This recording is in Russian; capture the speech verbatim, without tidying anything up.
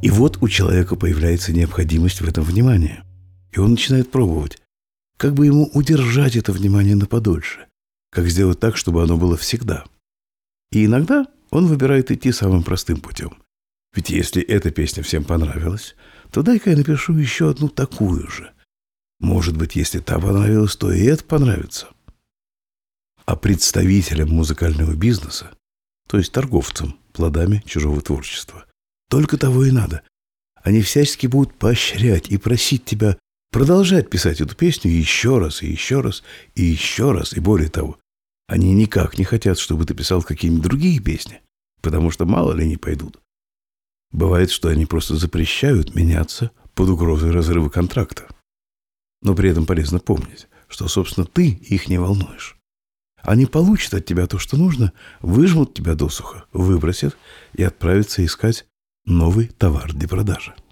И вот у человека появляется необходимость в этом внимании. И он начинает пробовать, как бы ему удержать это внимание на подольше, как сделать так, чтобы оно было всегда. И иногда он выбирает идти самым простым путем. Ведь если эта песня всем понравилась, то дай-ка я напишу еще одну такую же. Может быть, если та понравилась, то и эта понравится. А представителям музыкального бизнеса, то есть торговцам плодами чужого творчества, только того и надо. Они всячески будут поощрять и просить тебя продолжать писать эту песню еще раз, и еще раз, и еще раз, и более того. Они никак не хотят, чтобы ты писал какие-нибудь другие песни, потому что мало ли не пойдут. Бывает, что они просто запрещают меняться под угрозой разрыва контракта. Но при этом полезно помнить, что, собственно, ты их не волнуешь. Они получат от тебя то, что нужно, выжмут тебя досуха, выбросят и отправятся искать новый товар для продажи.